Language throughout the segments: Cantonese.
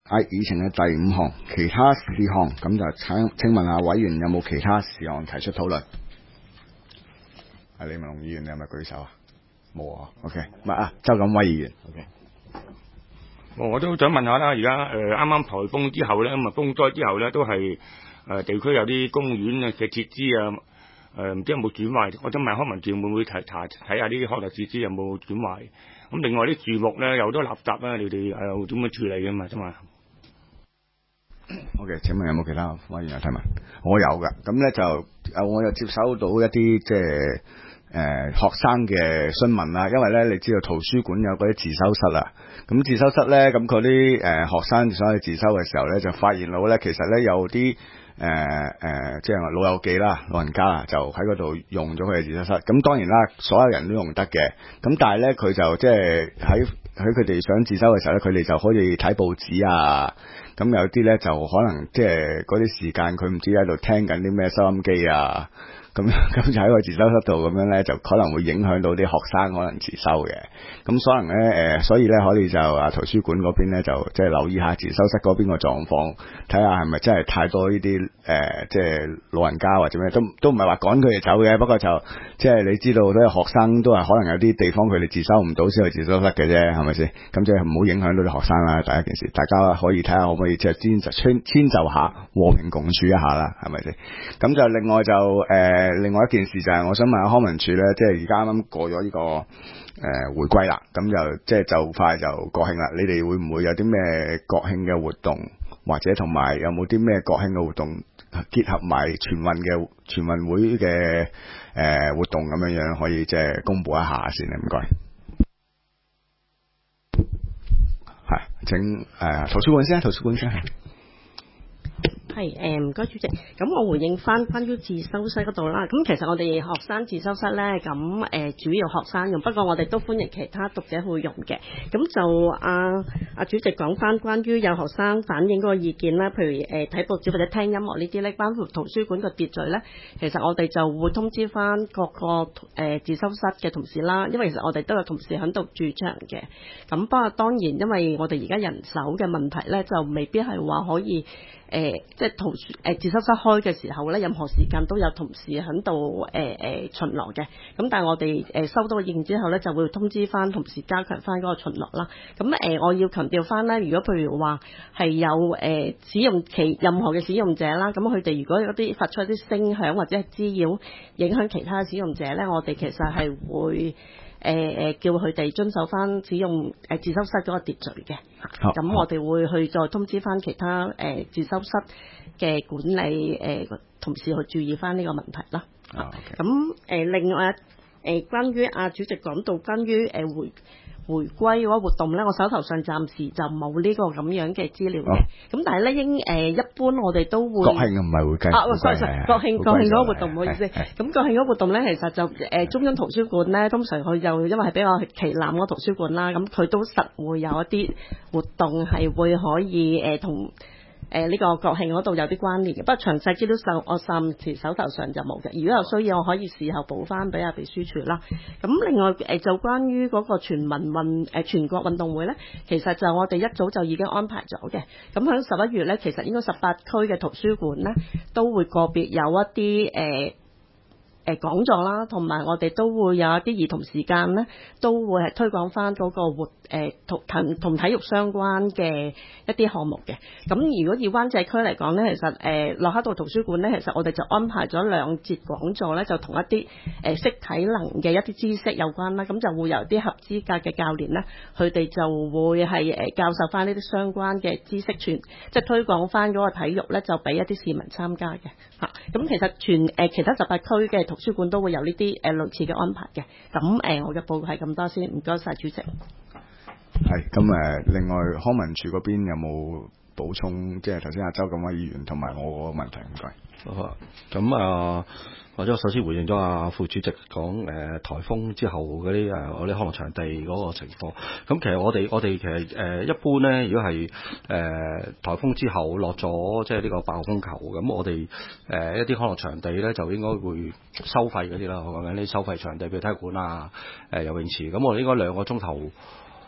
議程嘅第5項其他事項，咁就請問下委員有冇其他事項提出討論？李文龍議員，你係咪舉手啊？冇啊。OK， 唔係啊，周錦威議員。OK。 我都想問下啦，而家啱啱颱風之後咧，咁啊風災之後咧，都係地區有啲公園嘅設施啊，唔知有冇損壞？我想問康文署會唔會睇下啲康樂設施有冇損壞？咁另外啲樹木咧有好多垃圾啊，你哋又點樣處理㗎嘛？啫嘛。 OK， 請問有冇其他委員有提問？我有㗎，咁咧就我又接收到一啲即係學生嘅詢問啦，因為咧你知道圖書館有嗰啲自修室啊，咁自修室咧咁嗰啲學生想去自修嘅時候咧，就發現到咧其實咧有啲即係老友記啦、老人家啊，就喺嗰度用咗佢嘅自修室。咁當然啦，所有人都用得嘅。咁但係咧，佢就即係喺佢哋想自修嘅時候咧，佢哋就可以睇報紙啊。咁有啲咧就可能即係嗰啲時間，佢唔知喺度聽緊啲咩收音機啊。咁就喺個自修室度咁樣咧，就可能會影響到啲學生可能自修嘅。咁可能咧所以咧可以就圖書館嗰邊咧就即係留意下自修室嗰邊個狀況，睇下係咪真係太多呢啲即係老人家或者咩都唔係話趕佢哋走嘅。不過就即係你知道，都係學生都係可能有啲地方佢哋自修唔到先去自修室嘅啫，係咪先？咁即係唔好影響到啲學生啦。第一件事，大家可以睇下可唔可以即係遷就下，和平共處一下啦，係咪先？咁就另外就另外一件事就係我想問下康文署咧，即係而家啱啱過咗呢個回歸啦，咁就即係就快就國慶啦。你哋會唔會有啲咩國慶嘅活動，或者同埋有冇啲咩國慶嘅活動結合埋全運會嘅活動咁樣樣，可以即係公佈一下先啊？唔該。係請圖書館先，圖書館先係。 係唔該主席，咁我回應翻關於自修室嗰度啦。咁其實我哋學生自修室咧，咁主要學生用，不過我哋都歡迎其他讀者去用嘅。咁就主席講翻關於有學生反映嗰個意見啦，譬如睇報紙或者聽音樂呢啲咧，關乎圖書館嘅秩序咧，其實我哋就會通知翻各個自修室嘅同事啦。因為其實我哋都有同事喺度駐場嘅。咁不過當然，因為我哋而家人手嘅問題咧，就未必係話可以。即係自修室開嘅時候咧，任何時間都有同事喺度巡邏嘅。咁但係我哋收到意見之後咧，就會通知翻同事加強翻嗰個巡邏啦。咁我要強調翻咧，如果譬如話係有使用任何嘅使用者啦，咁佢哋如果有啲發出一啲聲響或者係滋擾影響其他使用者咧，我哋其實係會叫佢哋遵守翻使用自修室嗰個秩序嘅。咁我哋會去再通知翻其他自修室嘅管理同事去注意翻呢個問題啦。咁另外關於主席講到關於回歸嗰個活動咧，我手頭上暫時就冇呢個咁樣嘅資料嘅。咁但係咧一般我哋都會國慶唔係會計國慶嗰個活動唔好意思。咁國慶嗰個活動咧，其實就中央圖書館咧，通常佢就因為係比較旗艦嗰個圖書館啦，咁佢都實會有一啲活動係會可以同呢個國慶嗰度有啲關聯嘅，不過詳細資料我暫時手頭上就冇嘅。如果有需要，我可以事後補翻俾秘書處啦。咁另外就關於嗰個全國運動會咧，其實就我哋一早就已經安排咗嘅。咁喺11月咧，其實應該18區嘅圖書館咧都會個別有一啲講座啦，同埋我哋都會有一啲兒童時間咧，都會係推廣翻嗰個同體育相關嘅一啲項目嘅。咁如果以灣仔區嚟講咧，其實駱克道圖書館咧，其實我哋就安排咗2節講座咧，就同一啲識體能嘅一啲知識有關啦。咁就會由啲合資格嘅教練咧，佢哋就會係教授翻呢啲相關嘅知識即係推廣翻嗰個體育咧，就俾一啲市民參加嘅嚇。咁其實其他18區嘅圖書館都會有呢啲類似嘅安排嘅。咁我嘅報告係咁多先，唔該晒主席。 係咁另外康文署嗰邊有冇補充？即係頭先阿周錦威議員同埋我嗰個問題，唔該。 好啊，咁或者我首先回應咗阿副主席講颱風之後嗰啲我啲康樂場地嗰個情況。咁其實我哋其實一般咧，如果係颱風之後落咗即係呢個8號風球，咁我哋一啲康樂場地咧就應該會收費嗰啲啦。我講緊啲收費場地，譬如體育館啊、游泳池。咁我哋應該2個鐘頭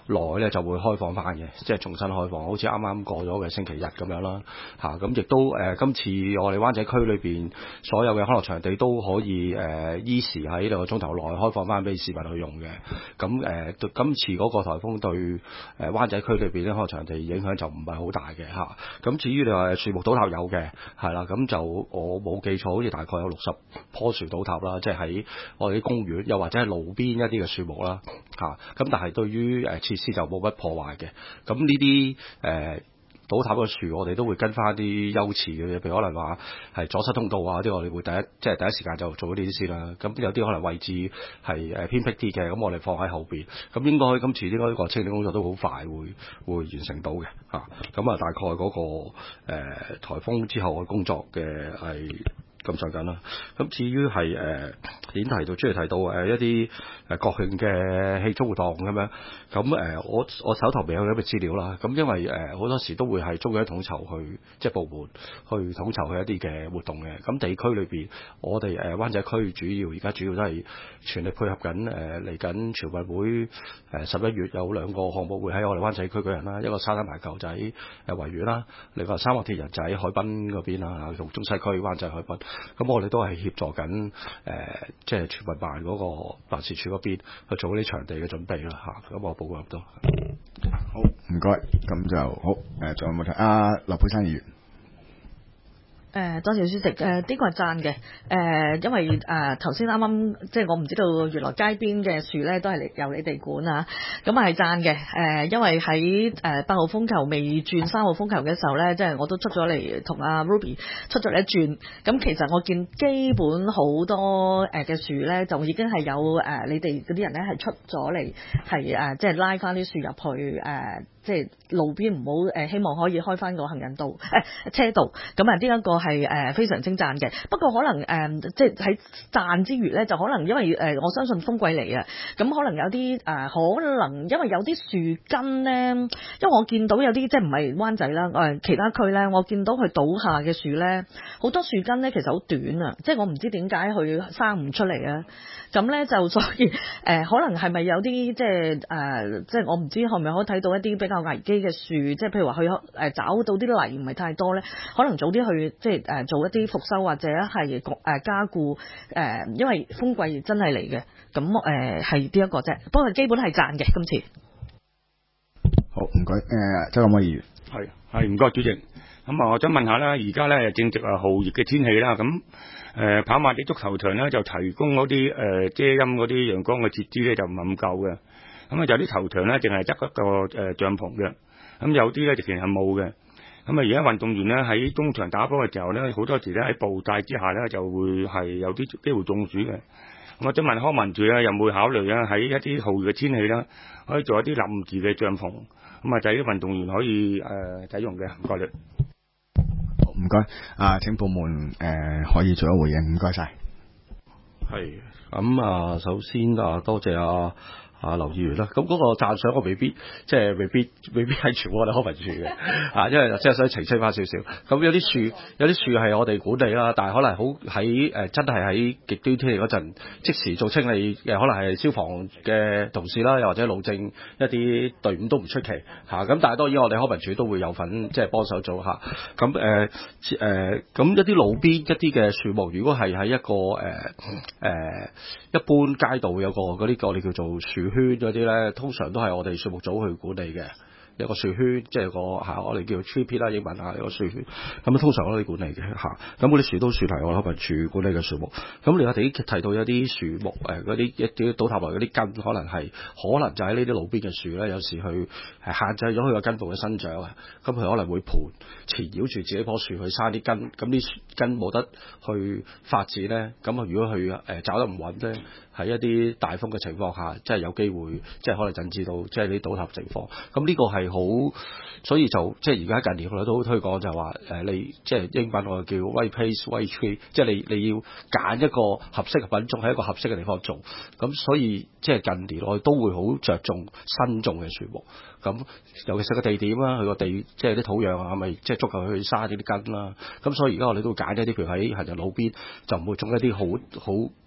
內咧就會開放翻嘅，即係重新開放，好似啱啱過咗嘅星期日咁樣啦嚇。咁亦都今次我哋灣仔區裏邊所有嘅康樂場地都可以依時喺2個鐘頭內開放翻俾市民去用嘅。咁今次嗰個颱風對灣仔區裏邊啲康樂場地影響就唔係好大嘅嚇。咁至於你話樹木倒塌有嘅係啦，咁就我冇記錯，好似大概有60棵樹倒塌啦，即係喺我哋啲公園又或者係路邊一啲嘅樹木啦嚇。咁但係對於設施就冇乜破壞嘅。咁呢啲倒塌嘅樹，我哋都會跟翻啲優次嘅嘢，譬如可能話係阻塞通道啊啲，我哋會第一時間就做呢啲先啦。咁有啲可能位置係偏僻啲嘅，咁我哋放喺後邊。咁應該今次呢個清理工作都好快會完成到嘅嚇。咁大概嗰個颱風之後嘅工作嘅係咁上緊啦。咁至於係點提到，即係提到一啲國慶嘅慶祝活動咁樣。咁我手頭未有咁嘅資料啦。咁因為好多時都會係中央統籌去即係部門去統籌去一啲嘅活動嘅。咁地區裏邊，我哋灣仔區而家主要都係全力配合緊嚟緊全運會11月有2個項目會喺我哋灣仔區舉行啦，一個沙灘排球就喺維園啦，另外三項鐵人就喺海濱嗰邊啊，同中西區灣仔海濱。咁我哋都係協助緊即係全運辦嗰個辦事處嗰邊去做啲場地嘅準備啦嚇。咁我報告入到。 好，唔該，咁就好。仲有冇睇？劉佩珊議員。 多謝主席。呢個係讚嘅。因為頭先啱啱即係我唔知道原來街邊嘅樹咧都係由你哋管啊，咁係讚嘅。因為喺8號風球未轉3號風球嘅時候咧，即係我都出咗嚟同阿 Ruby 出咗嚟一轉。咁其實我見基本好多嘅樹咧就已經係有你哋嗰啲人咧係出咗嚟係即係拉翻啲樹入去即係路邊唔好希望可以開翻個行人道車道。咁呢一個係非常稱讚嘅。不過可能即係喺讚之餘咧，就可能因為我相信風季嚟啊，咁可能有啲可能因為有啲樹根咧，因為我見到有啲即係唔係灣仔啦，其他區咧，我見到佢倒下嘅樹咧，好多樹根咧其實好短啊，即係我唔知點解佢生唔出嚟啊。咁咧就所以可能係咪有啲即係我唔知係咪可以睇到一啲比較危機嘅樹，即係譬如話佢找到啲泥唔係太多咧，可能早啲去即係做一啲復修或者係加固因為風季真係嚟嘅。咁係呢一個啫，不過基本係賺嘅今次。 好，唔該。周錦威議員。 係唔該主席。咁我想問下啦，而家咧正值酷熱嘅天氣啦，咁跑馬地足球場咧就提供嗰啲遮陰嗰啲陽光嘅設施咧就唔係咁夠嘅。咁有啲球場咧淨係得一個帳篷嘅，咁有啲咧直情係冇嘅。咁而家運動員咧喺中場打波嘅時候咧，好多時咧喺暴曬之下咧就會係有啲機會中暑嘅。咁我想問康文署咧有冇考慮喺一啲酷熱嘅天氣咧，可以做一啲臨時嘅帳篷，咁就係啲運動員可以使用嘅。唔該你。 唔該。請部門可以做一回應，唔該晒。 係咁首先多謝劉議員啦，咁嗰個讚賞我未必係全部我哋康文署嘅，因為即係想澄清翻少少。咁有啲樹係我哋管理啦，但係可能好喺真係喺極端天氣嗰陣即時做清理嘅，可能係消防嘅同事啦，又或者路政一啲隊伍都唔出奇嚇。咁但係當然我哋康文署都會有份即係幫手做嚇。咁咁一啲路邊一啲嘅樹木，如果係喺一個一般街道有個嗰啲我哋叫做樹圈嗰啲咧，通常都係我哋樹木組去管理嘅。有個樹圈，即係我哋叫 tree pit 啦，英文有個樹圈。咁通常我哋管理嘅嚇。咁嗰啲樹都算係我哋康文署管理嘅樹木。咁你我哋提到有啲樹木嗰啲一啲倒塌落嗰啲根，可能就喺呢啲路邊嘅樹咧，有時去限制咗佢個根部嘅生長啊。咁佢可能會盤纏繞住自己棵樹去生啲根，咁啲根冇得去發展咧。咁如果佢找得唔穩咧，喺一啲大風嘅情況下，即係有機會，即係可能引致到即係啲倒塌情況。咁呢個係好，所以就即係而家近年我哋都好推廣就係話你即係英文我哋叫 right place right tree， 即係你要揀一個合適嘅品種喺一個合適嘅地方種。咁所以即係近年我哋都會好着重新種嘅樹木。咁尤其是個地點啦，佢個地即係啲土壤係咪即係足夠去生呢啲根啦。咁所以而家我哋都會揀一啲譬如喺行人路邊，就唔會種一啲好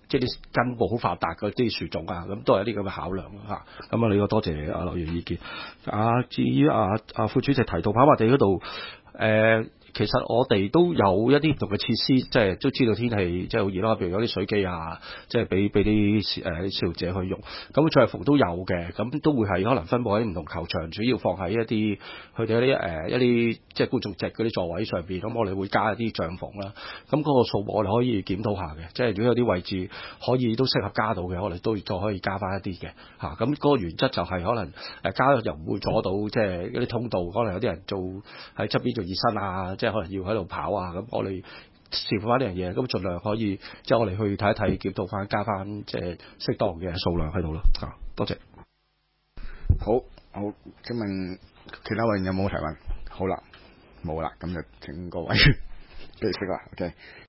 即係啲根部好發達嗰啲樹種啊，咁都係一啲咁嘅考量嚇。咁啊，呢個多謝阿劉議員意見。至於副主席提到跑馬地嗰度，其實我哋都有一啲唔同嘅設施，即係都知道天氣即係好熱啦，譬如有啲水機啊，即係俾啲使用者去用。咁最後服都有嘅，咁都會係可能分佈喺唔同球場，主要放喺一啲佢哋一啲即係觀眾席嗰啲座位上邊。咁我哋會加一啲帳篷啦。咁嗰個數目我哋可以檢討下嘅，即係如果有啲位置可以都適合加到嘅，我哋都再可以加翻一啲嘅嚇。咁嗰個原則就係可能加又唔會阻到即係一啲通道，可能有啲人做喺側邊做熱身啊。即係可能要喺度跑啊，咁我哋視乎翻呢樣嘢，咁盡量可以即係我哋去睇一睇，檢討翻，加翻即係適當嘅數量喺度咯。多謝。 好，請問其他委員有冇提問？好啦，冇啦，咁就請各位繼續啦。OK。